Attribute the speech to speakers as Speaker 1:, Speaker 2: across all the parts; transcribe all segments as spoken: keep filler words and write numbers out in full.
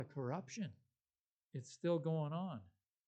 Speaker 1: corruption. It's still going on.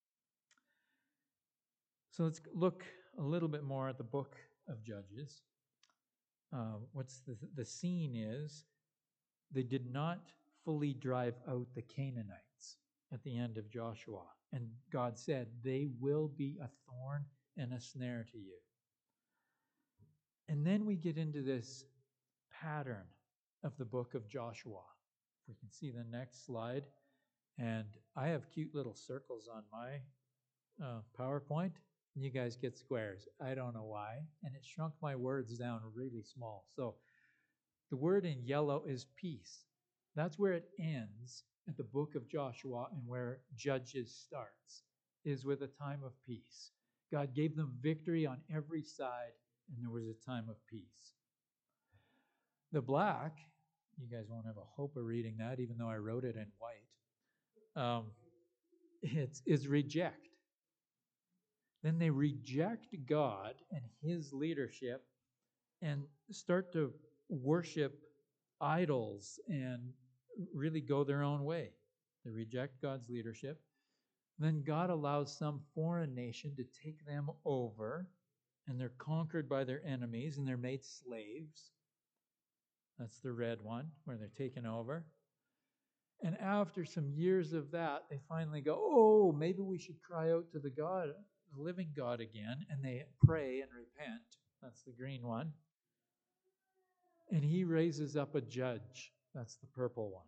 Speaker 1: So let's look a little bit more at the book of Judges. Uh, what's the, the scene is they did not fully drive out the Canaanites at the end of Joshua. And God said, they will be a thorn and a snare to you. And then we get into this pattern of the book of Joshua. If we can see the next slide. And I have cute little circles on my uh, PowerPoint. You guys get squares. I don't know why. And it shrunk my words down really small. So the word in yellow is peace. That's where it ends at the book of Joshua, and where Judges starts is with a time of peace. God gave them victory on every side, and there was a time of peace. The black, you guys won't have a hope of reading that, even though I wrote it in white. Um, it's, it's reject. Then they reject God and his leadership and start to worship idols and really go their own way. They reject God's leadership. Then God allows some foreign nation to take them over, and they're conquered by their enemies and they're made slaves. That's the red one, where they're taken over. And after some years of that, they finally go, oh, maybe we should cry out to the God, the living God again. And they pray and repent. That's the green one. And he raises up a judge. That's the purple one.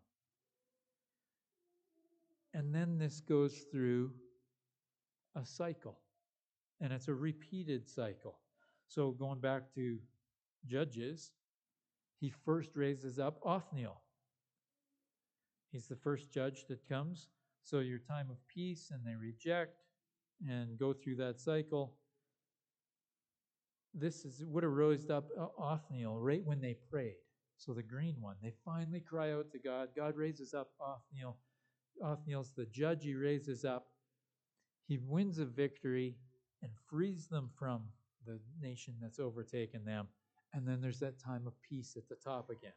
Speaker 1: And then this goes through a cycle. And it's a repeated cycle. So going back to Judges, he first raises up Othniel. He's the first judge that comes. So your time of peace, and they reject and go through that cycle. This is what arose up Othniel right when they prayed. So the green one, they finally cry out to God. God raises up Othniel. Othniel's the judge he raises up. He wins a victory and frees them from the nation that's overtaken them. And then there's that time of peace at the top again.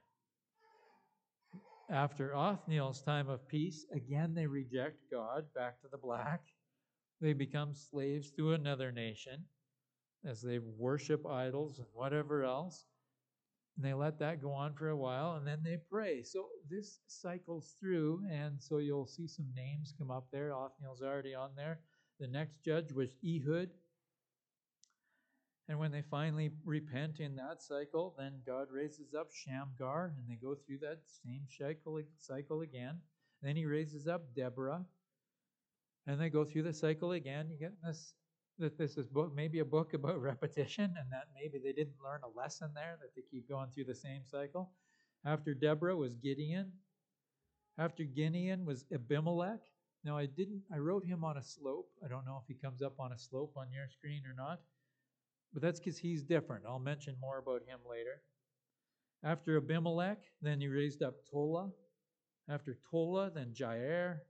Speaker 1: After Othniel's time of peace, again they reject God, back to the black. They become slaves to another nation as they worship idols and whatever else. And they let that go on for a while, and then they pray. So this cycles through, and so you'll see some names come up there. Othniel's already on there. The next judge was Ehud. And when they finally repent in that cycle, then God raises up Shamgar, and they go through that same cycle, cycle again. And then he raises up Deborah, and they go through the cycle again. You get this, that this is book, maybe a book about repetition, and that maybe they didn't learn a lesson there, that they keep going through the same cycle. After Deborah was Gideon. After Gideon was Abimelech. Now I didn't, I wrote him on a slope. I don't know if he comes up on a slope on your screen or not. But that's because he's different. I'll mention more about him later. After Abimelech, then he raised up Tola. After Tola, then Jair.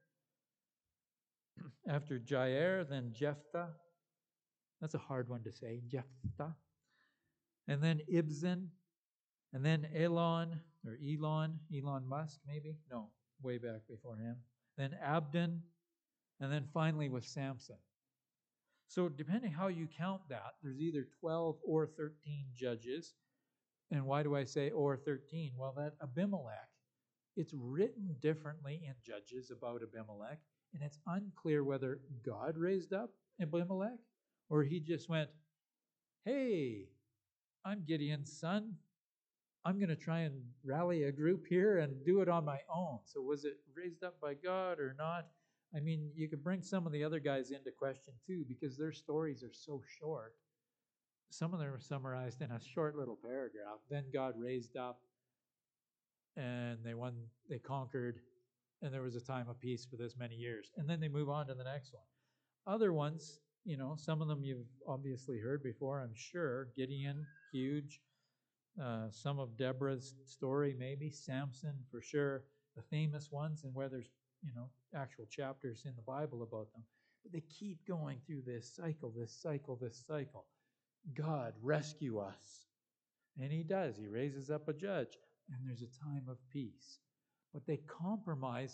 Speaker 1: After Jair, then Jephthah. That's a hard one to say, Jephthah. And then Ibzan. And then Elon, or Elon, Elon Musk maybe? No, way back before him. Then Abdon. And then finally with Samson. So depending how you count that, there's either twelve or thirteen judges. And why do I say or thirteen? Well, that Abimelech, it's written differently in Judges about Abimelech, and it's unclear whether God raised up Abimelech or he just went, hey, I'm Gideon's son. I'm going to try and rally a group here and do it on my own. So was it raised up by God or not? I mean, you could bring some of the other guys into question too, because their stories are so short. Some of them are summarized in a short little paragraph. Then God raised up, and they won, they conquered, and there was a time of peace for this many years. And then they move on to the next one. Other ones, you know, some of them you've obviously heard before, I'm sure. Gideon, huge. Uh, some of Deborah's story, maybe. Samson, for sure. The famous ones, and where there's, you know, actual chapters in the Bible about them. But they keep going through this cycle, this cycle, this cycle. God, rescue us. And he does. He raises up a judge. And there's a time of peace. But they compromise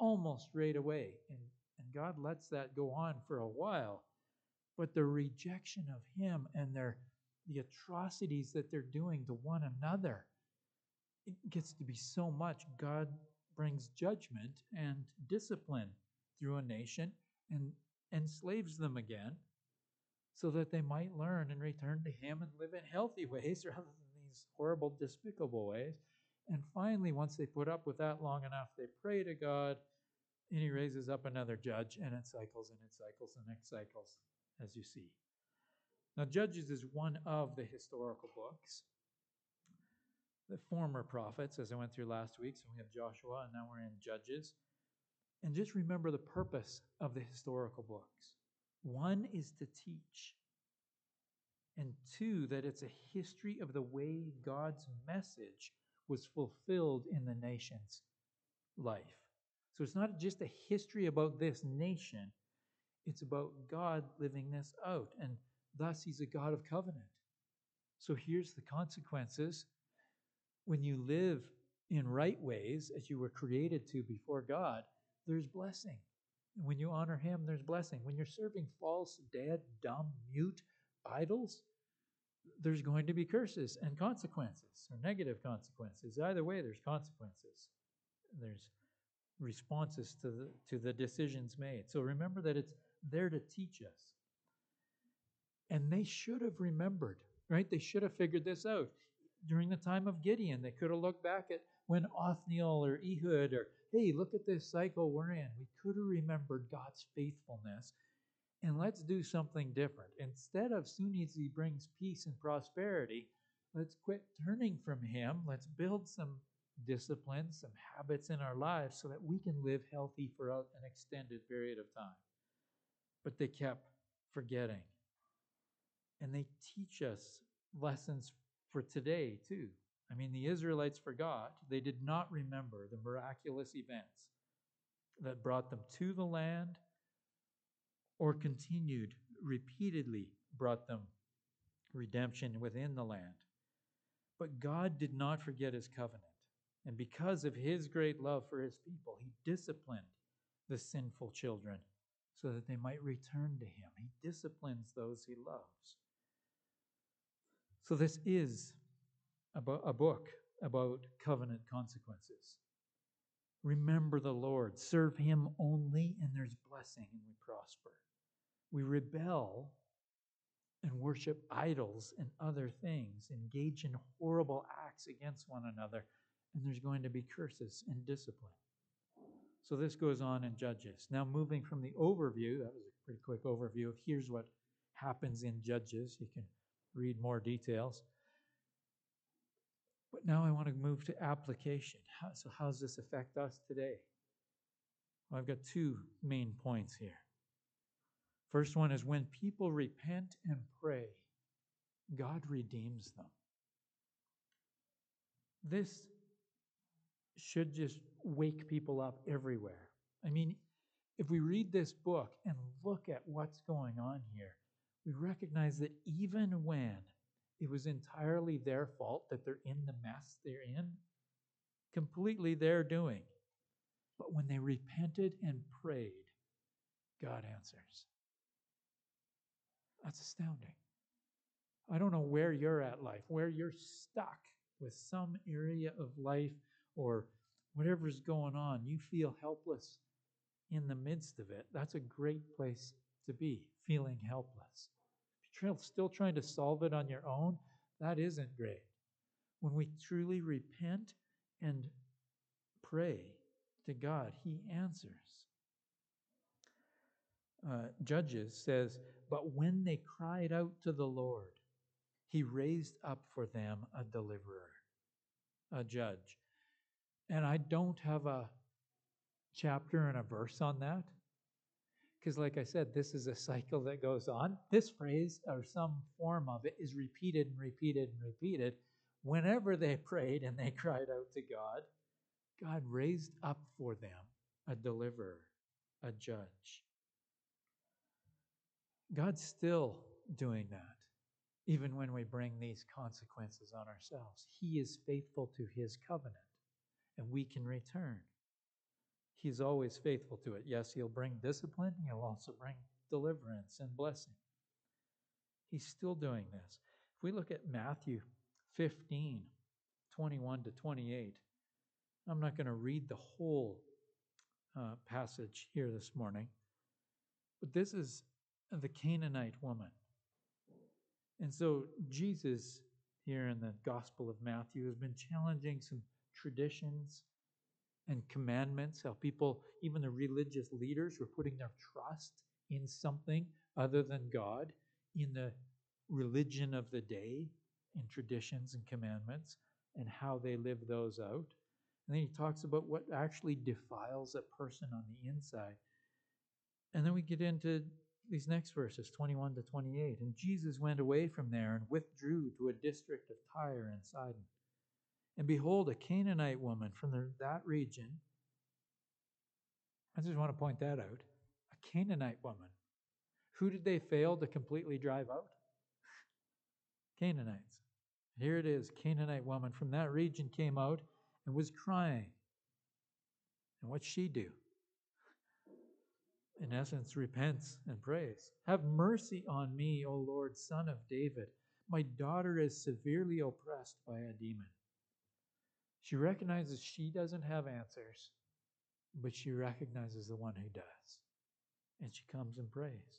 Speaker 1: almost right away. And, and God lets that go on for a while. But the rejection of him and their the atrocities that they're doing to one another, it gets to be so much. God brings judgment and discipline through a nation and enslaves them again so that they might learn and return to him and live in healthy ways rather than these horrible, despicable ways. And finally, once they put up with that long enough, they pray to God, and he raises up another judge, and it cycles and it cycles and it cycles, as you see. Now, Judges is one of the historical books. The former prophets, as I went through last week, so we have Joshua, and now we're in Judges. And just remember the purpose of the historical books. One is to teach, and two, that it's a history of the way God's message was fulfilled in the nation's life. So it's not just a history about this nation, it's about God living this out, and thus he's a God of covenant. So here's the consequences. When you live in right ways, as you were created to before God, there's blessing. When you honor him, there's blessing. When you're serving false, dead, dumb, mute idols, there's going to be curses and consequences, or negative consequences. Either way, there's consequences. There's responses to the, to the decisions made. So remember that it's there to teach us. And they should have remembered, right? They should have figured this out. During the time of Gideon, they could have looked back at when Othniel or Ehud or, hey, look at this cycle we're in. We could have remembered God's faithfulness, and let's do something different. Instead of soon as he brings peace and prosperity, let's quit turning from him. Let's build some discipline, some habits in our lives so that we can live healthy for an extended period of time. But they kept forgetting. And they teach us lessons for today, too. I mean, the Israelites forgot. They did not remember the miraculous events that brought them to the land or continued, repeatedly brought them redemption within the land. But God did not forget his covenant. And because of his great love for his people, he disciplined the sinful children so that they might return to him. He disciplines those he loves. So this is about a book about covenant consequences. Remember the Lord, serve him only, and there's blessing and we prosper. We rebel and worship idols and other things, engage in horrible acts against one another, and there's going to be curses and discipline. So this goes on in Judges. Now moving from the overview, that was a pretty quick overview of here's what happens in Judges. You can read more details. But now I want to move to application. How, so how does this affect us today? Well, I've got two main points here. First one is when people repent and pray, God redeems them. This should just wake people up everywhere. I mean, if we read this book and look at what's going on here, we recognize that even when it was entirely their fault that they're in the mess they're in, completely their doing. But when they repented and prayed, God answers. That's astounding. I don't know where you're at life, where you're stuck with some area of life or whatever's going on. You feel helpless in the midst of it. That's a great place to be, feeling helpless. If you're still trying to solve it on your own, that isn't great. When we truly repent and pray to God, he answers. Uh, Judges says, but when they cried out to the Lord, he raised up for them a deliverer, a judge. And I don't have a chapter and a verse on that, because like I said, this is a cycle that goes on. This phrase, or some form of it, is repeated and repeated and repeated. Whenever they prayed and they cried out to God, God raised up for them a deliverer, a judge. God's still doing that, even when we bring these consequences on ourselves. He is faithful to his covenant, and we can return. He's always faithful to it. Yes, he'll bring discipline. He'll also bring deliverance and blessing. He's still doing this. If we look at Matthew fifteen, twenty-one to twenty-eight, I'm not going to read the whole uh, passage here this morning, but this is the Canaanite woman. And so Jesus, here in the Gospel of Matthew, has been challenging some traditions and commandments, how people, even the religious leaders, were putting their trust in something other than God, in the religion of the day, in traditions and commandments, and how they live those out. And then he talks about what actually defiles a person on the inside. And then we get into these next verses, twenty-one to twenty-eight. And Jesus went away from there and withdrew to a district of Tyre and Sidon. And behold, a Canaanite woman from the, that region, I just want to point that out, a Canaanite woman. Who did they fail to completely drive out? Canaanites. Here it is, Canaanite woman from that region came out and was crying. And what'd she do? In essence, repents and prays. Have mercy on me, O Lord, Son of David. My daughter is severely oppressed by a demon. She recognizes she doesn't have answers, but she recognizes the one who does. And she comes and prays.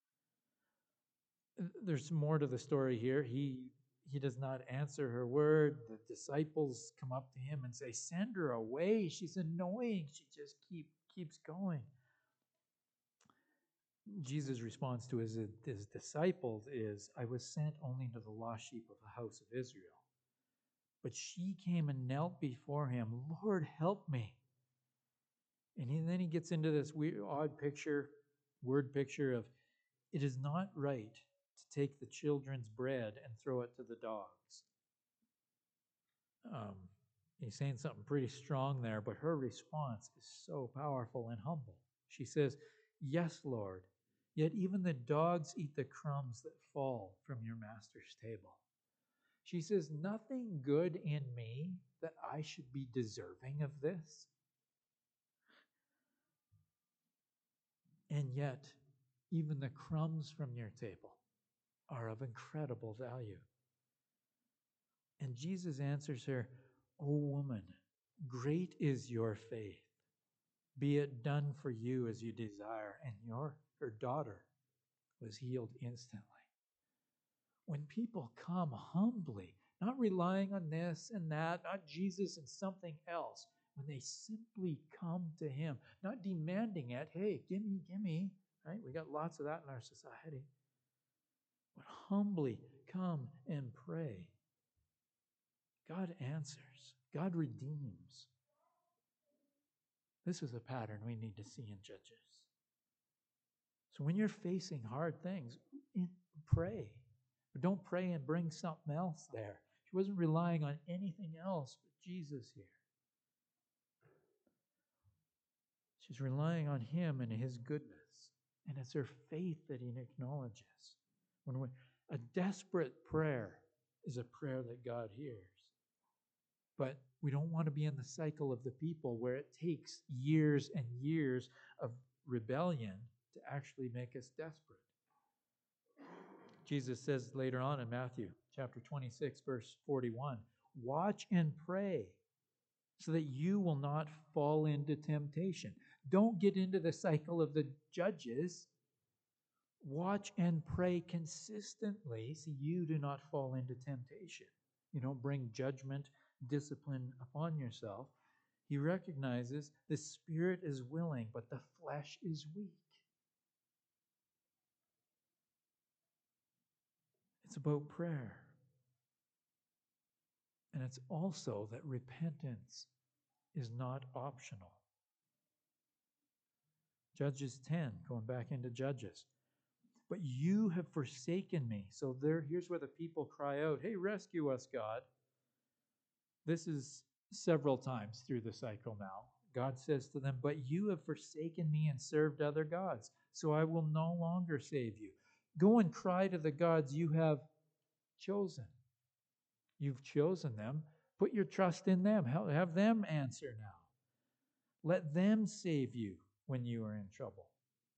Speaker 1: There's more to the story here. He he does not answer her word. The disciples come up to him and say, send her away. She's annoying. She just keep keeps going. Jesus' response to his, his disciples is, I was sent only to the lost sheep of the house of Israel. But she came and knelt before him. Lord, help me. And he, then he gets into this weird, odd picture, word picture of, it is not right to take the children's bread and throw it to the dogs. Um, he's saying something pretty strong there, but her response is so powerful and humble. She says, yes, Lord, yet even the dogs eat the crumbs that fall from your master's table. She says, nothing good in me that I should be deserving of this. And yet, even the crumbs from your table are of incredible value. And Jesus answers her, O woman, great is your faith. Be it done for you as you desire. And your her daughter was healed instantly. When people come humbly, not relying on this and that, not Jesus and something else, when they simply come to him, not demanding it, hey, give me, give me, right? We got lots of that in our society. But humbly come and pray. God answers. God redeems. This is a pattern we need to see in Judges. So when you're facing hard things, pray. But don't pray and bring something else there. She wasn't relying on anything else but Jesus here. She's relying on him and his goodness. And it's her faith that he acknowledges. When we, a desperate prayer is a prayer that God hears. But we don't want to be in the cycle of the people where it takes years and years of rebellion to actually make us desperate. Jesus says later on in Matthew chapter twenty-six, verse forty-one, watch and pray so that you will not fall into temptation. Don't get into the cycle of the judges. Watch and pray consistently so you do not fall into temptation. You don't bring judgment, discipline upon yourself. He recognizes the spirit is willing, but the flesh is weak. It's about prayer. And it's also that repentance is not optional. Judges ten, going back into Judges. But you have forsaken me. So there, here's where the people cry out, hey, rescue us, God. This is several times through the cycle now. God says to them, but you have forsaken me and served other gods, so I will no longer save you. Go and cry to the gods you have chosen. You've chosen them. Put your trust in them. Have them answer now. Let them save you when you are in trouble.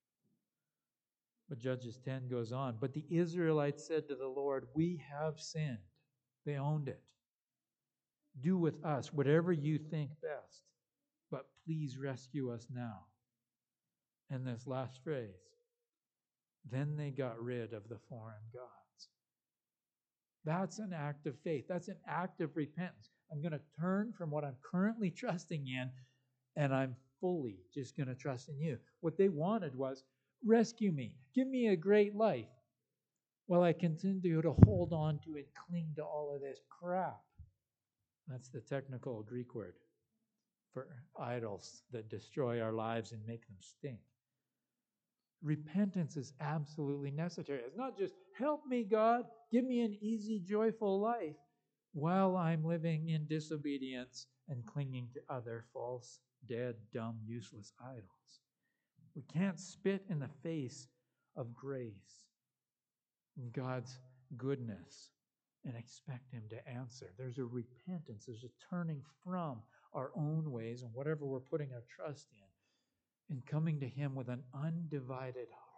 Speaker 1: But Judges ten goes on. But the Israelites said to the Lord, we have sinned. They owned it. Do with us whatever you think best, but please rescue us now. And this last phrase, then they got rid of the foreign gods. That's an act of faith. That's an act of repentance. I'm going to turn from what I'm currently trusting in, and I'm fully just going to trust in you. What they wanted was, rescue me. Give me a great life while I continue to hold on to and cling to all of this crap. That's the technical Greek word for idols that destroy our lives and make them stink. Repentance is absolutely necessary. It's not just, help me, God, give me an easy, joyful life while I'm living in disobedience and clinging to other false, dead, dumb, useless idols. We can't spit in the face of grace and God's goodness and expect Him to answer. There's a repentance. There's a turning from our own ways and whatever we're putting our trust in and coming to Him with an undivided heart.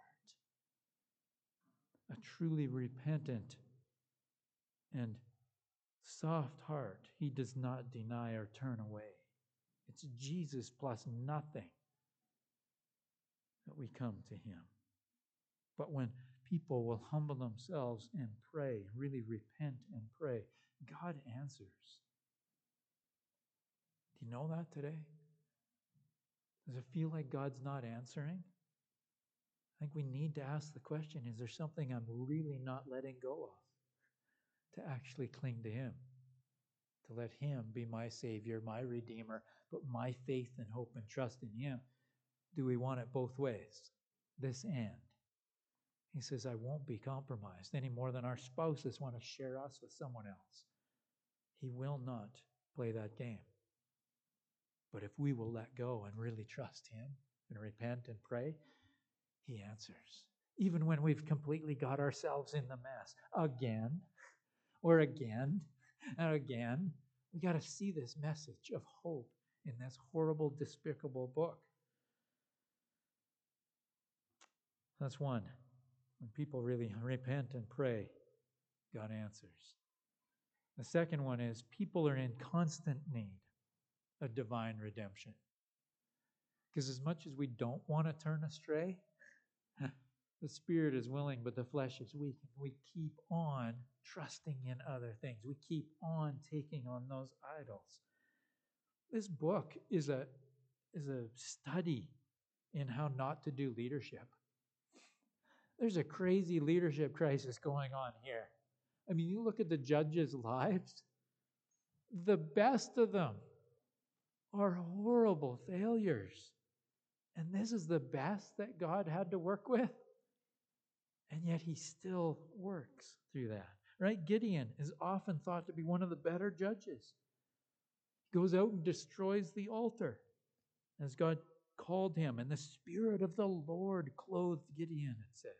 Speaker 1: A truly repentant and soft heart. He does not deny or turn away. It's Jesus plus nothing that we come to Him. But when people will humble themselves and pray, really repent and pray, God answers. Do you know that today? Does it feel like God's not answering? I think we need to ask the question, is there something I'm really not letting go of to actually cling to Him? To let Him be my Savior, my Redeemer, put my faith and hope and trust in Him. Do we want it both ways? This and. He says, I won't be compromised any more than our spouses want to share us with someone else. He will not play that game. But if we will let go and really trust Him and repent and pray, He answers. Even when we've completely got ourselves in the mess again or again and again, we got to see this message of hope in this horrible, despicable book. That's one. When people really repent and pray, God answers. The second one is people are in constant need of divine redemption. Because as much as we don't want to turn astray, the spirit is willing, but the flesh is weak. And we keep on trusting in other things. We keep on taking on those idols. This book is a, is a study in how not to do leadership. There's a crazy leadership crisis going on here. I mean, you look at the judges' lives, the best of them are horrible failures. And this is the best that God had to work with. And yet He still works through that. Right? Gideon is often thought to be one of the better judges. He goes out and destroys the altar as God called him. And the Spirit of the Lord clothed Gideon, it says.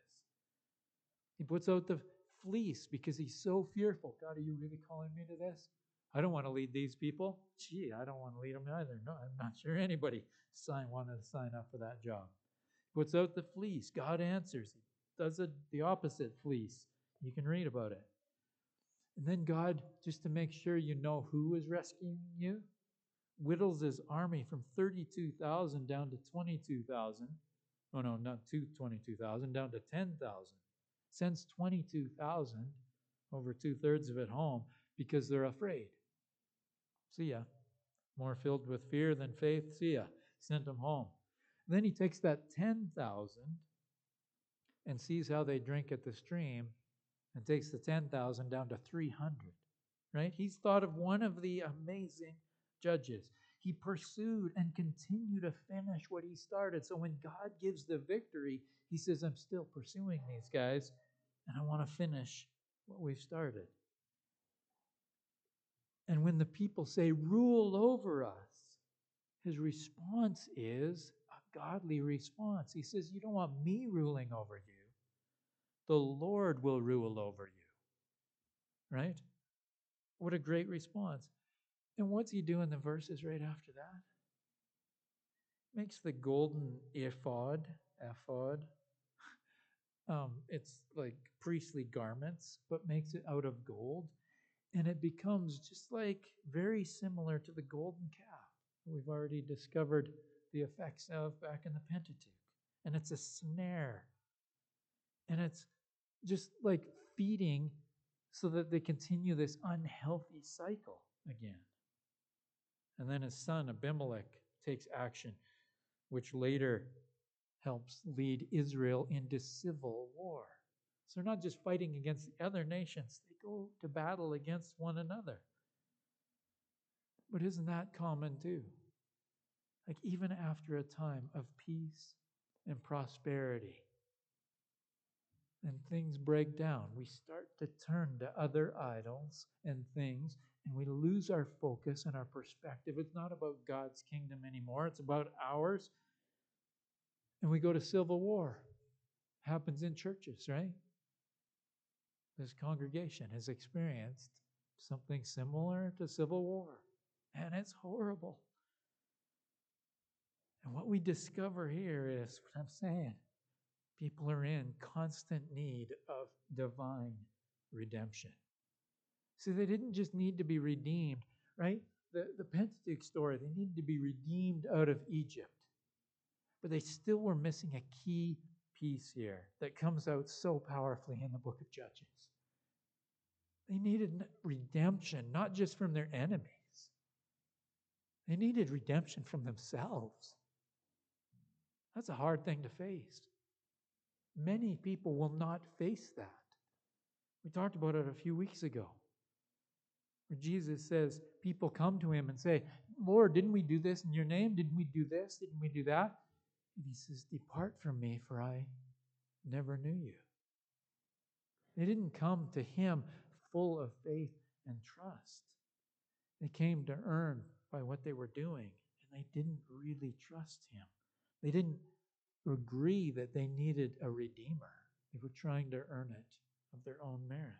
Speaker 1: He puts out the fleece because he's so fearful. God, are you really calling me to this? I don't want to lead these people. Gee, I don't want to lead them either. No, I'm not sure anybody sign, wanted to sign up for that job. He puts out the fleece. God answers. He does it, the opposite fleece. You can read about it. And then God, just to make sure you know who is rescuing you, whittles his army from thirty-two thousand down to twenty-two thousand. Oh, no, not to twenty-two thousand, down to ten thousand. Sends twenty-two thousand, over two-thirds of it home, because they're afraid. See ya. More filled with fear than faith. See ya. Sent them home. And then he takes that ten thousand and sees how they drink at the stream and takes the ten thousand down to three hundred. Right? He's thought of one of the amazing judges. He pursued and continued to finish what he started. So when God gives the victory, he says, I'm still pursuing these guys, and I want to finish what we've started. And when the people say, rule over us, his response is a godly response. He says, you don't want me ruling over you. The Lord will rule over you. Right? What a great response. And what's he do in the verses right after that? makes the golden ephod, ephod, um, it's like priestly garments, but makes it out of gold. And it becomes just like very similar to the golden calf we've already discovered the effects of back in the Pentateuch. And it's a snare. And it's just like feeding so that they continue this unhealthy cycle again. And then his son Abimelech takes action, which later helps lead Israel into civil war. So they're not just fighting against the other nations, they go to battle against one another. But isn't that common too? Like even after a time of peace and prosperity, and things break down, we start to turn to other idols and things, and we lose our focus and our perspective. It's not about God's kingdom anymore, it's about ours. And we go to civil war. Happens in churches, right? This congregation has experienced something similar to civil war, and it's horrible. And what we discover here is what I'm saying. People are in constant need of divine redemption. See, they didn't just need to be redeemed, right? The, the Pentateuch story, they needed to be redeemed out of Egypt. But they still were missing a key piece here that comes out so powerfully in the book of Judges. They needed redemption, not just from their enemies. They needed redemption from themselves. That's a hard thing to face. Many people will not face that. We talked about it a few weeks ago, where Jesus says, people come to him and say, Lord, didn't we do this in your name? Didn't we do this? Didn't we do that? And he says, depart from me, for I never knew you. They didn't come to him full of faith and trust. They came to earn by what they were doing, and they didn't really trust him. They didn't agree that they needed a redeemer. They were trying to earn it of their own merit.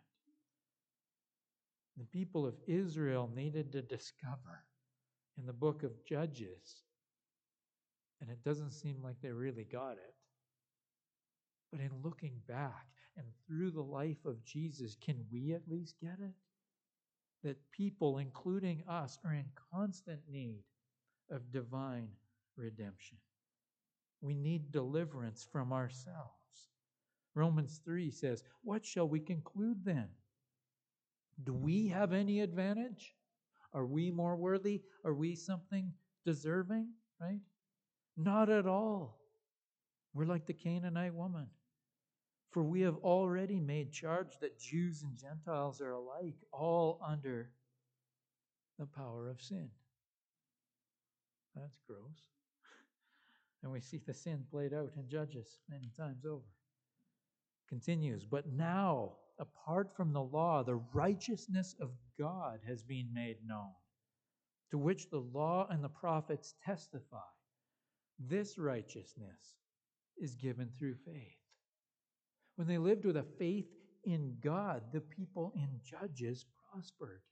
Speaker 1: The people of Israel needed to discover in the book of Judges, and it doesn't seem like they really got it, but in looking back and through the life of Jesus, can we at least get it? That people, including us, are in constant need of divine redemption. We need deliverance from ourselves. Romans three says, what shall we conclude then? Do we have any advantage? Are we more worthy? Are we something deserving? Right? Not at all. We're like the Canaanite woman. For we have already made charge that Jews and Gentiles are alike, all under the power of sin. That's gross. And we see the sin played out in Judges many times over. Continues, but now, apart from the law, the righteousness of God has been made known, to which the law and the prophets testify. This righteousness is given through faith. When they lived with a faith in God, the people in Judges prospered.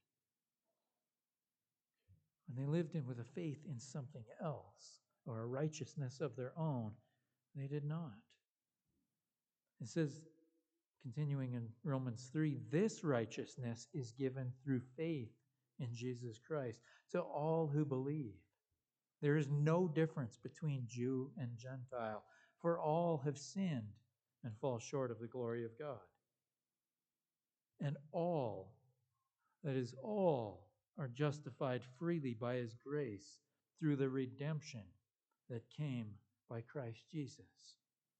Speaker 1: When they lived in with a faith in something else, or a righteousness of their own, they did not. It says, continuing in Romans three, this righteousness is given through faith in Jesus Christ to all who believe. There is no difference between Jew and Gentile, for all have sinned and fall short of the glory of God. And all, that is all, are justified freely by his grace through the redemption that came by Christ Jesus.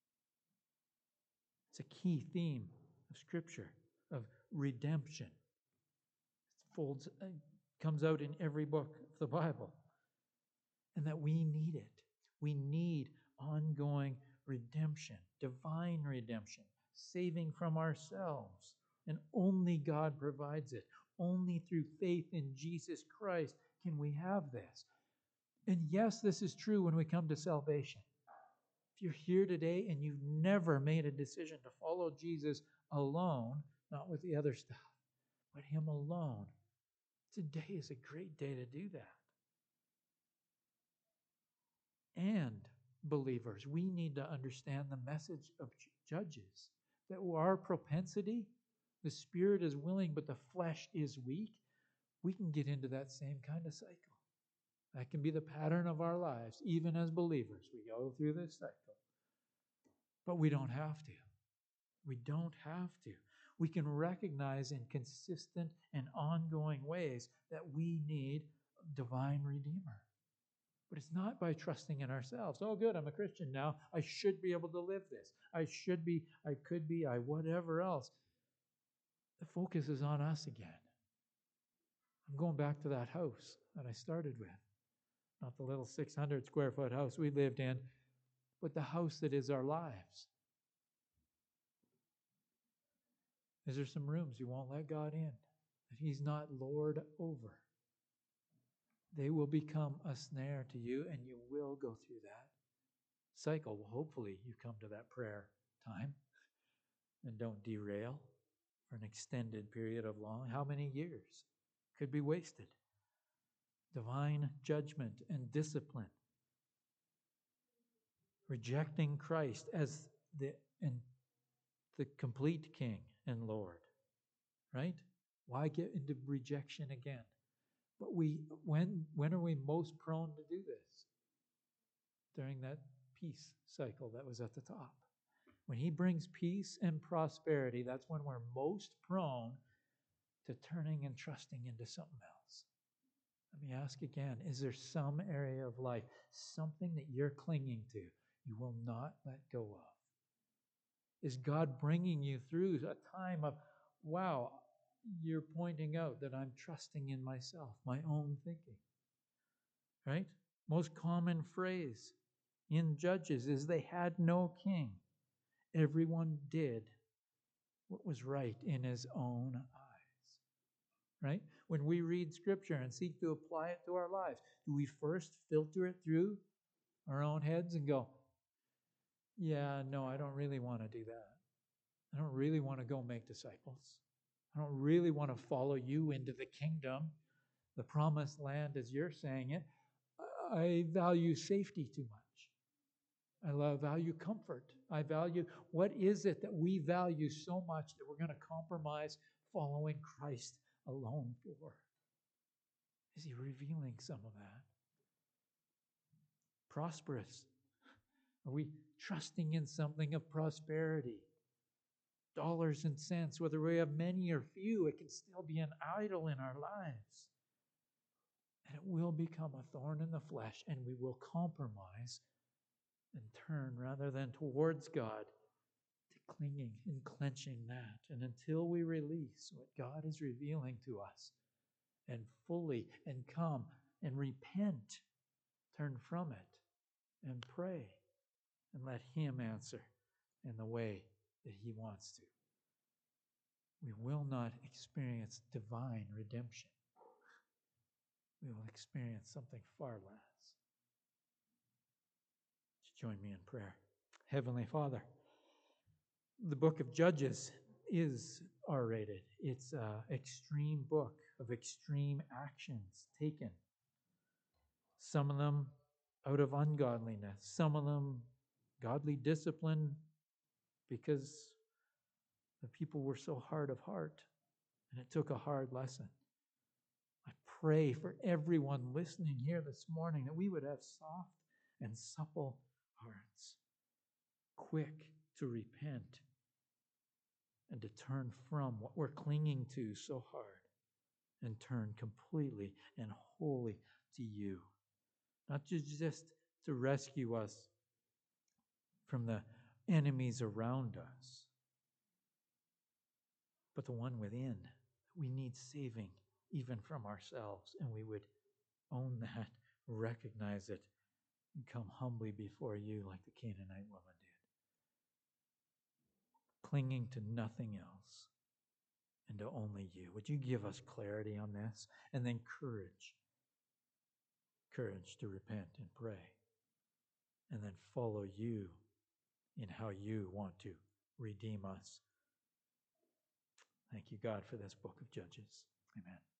Speaker 1: It's a key theme of Scripture, of redemption. It folds, comes out in every book of the Bible. And that we need it. We need ongoing redemption, divine redemption, saving from ourselves. And only God provides it. Only through faith in Jesus Christ can we have this. And yes, this is true when we come to salvation. If you're here today and you've never made a decision to follow Jesus alone, not with the other stuff, but him alone, today is a great day to do that. and believers, we need to understand the message of Judges, that our propensity, the spirit is willing, but the flesh is weak. We can get into that same kind of cycle. That can be the pattern of our lives, even as believers. We go through this cycle. But we don't have to. We don't have to. We can recognize in consistent and ongoing ways that we need a divine Redeemer. But it's not by trusting in ourselves. Oh, good, I'm a Christian now. I should be able to live this. I should be, I could be, I whatever else. The focus is on us again. I'm going back to that house that I started with. Not the little six hundred square foot house we lived in, but the house that is our lives. Is there some rooms you won't let God in, that He's not Lord over? They will become a snare to you, and you will go through that cycle. Well, hopefully you come to that prayer time and don't derail for an extended period of long. How many years could be wasted? Divine judgment and discipline. Rejecting Christ as the, and the complete King and Lord. Right? Why get into rejection again? But we, when, when are we most prone to do this? During that peace cycle that was at the top. When He brings peace and prosperity, that's when we're most prone to turning and trusting into something else. Let me ask again, is there some area of life, something that you're clinging to, you will not let go of? Is God bringing you through a time of, wow, you're pointing out that I'm trusting in myself, my own thinking, right? Most common phrase in Judges is they had no king. Everyone did what was right in his own eyes, right? When we read Scripture and seek to apply it to our lives, do we first filter it through our own heads and go, yeah, no, I don't really want to do that. I don't really want to go make disciples. I don't really want to follow you into the kingdom, the promised land as you're saying it. I value safety too much. I love, value comfort. I value, what is it that we value so much that we're going to compromise following Christ alone for? Is He revealing some of that? Prosperous. Are we trusting in something of prosperity? Dollars and cents, whether we have many or few, it can still be an idol in our lives. And it will become a thorn in the flesh, and we will compromise and turn rather than towards God to clinging and clenching that. And until we release what God is revealing to us and fully and come and repent, turn from it and pray and let Him answer in the way that He wants to, we will not experience divine redemption. We will experience something far less. Join me in prayer. Heavenly Father, the book of Judges is R-rated. It's an extreme book of extreme actions taken. Some of them out of ungodliness. Some of them godly discipline because the people were so hard of heart and it took a hard lesson. I pray for everyone listening here this morning that we would have soft and supple hearts, quick to repent and to turn from what we're clinging to so hard and turn completely and wholly to You. Not just to rescue us from the enemies around us, but the one within. We need saving even from ourselves, and we would own that, recognize it, and come humbly before You like the Canaanite woman did, clinging to nothing else and to only You. Would You give us clarity on this? And then courage. Courage to repent and pray. And then follow You in how You want to redeem us. Thank You, God, for this book of Judges. Amen.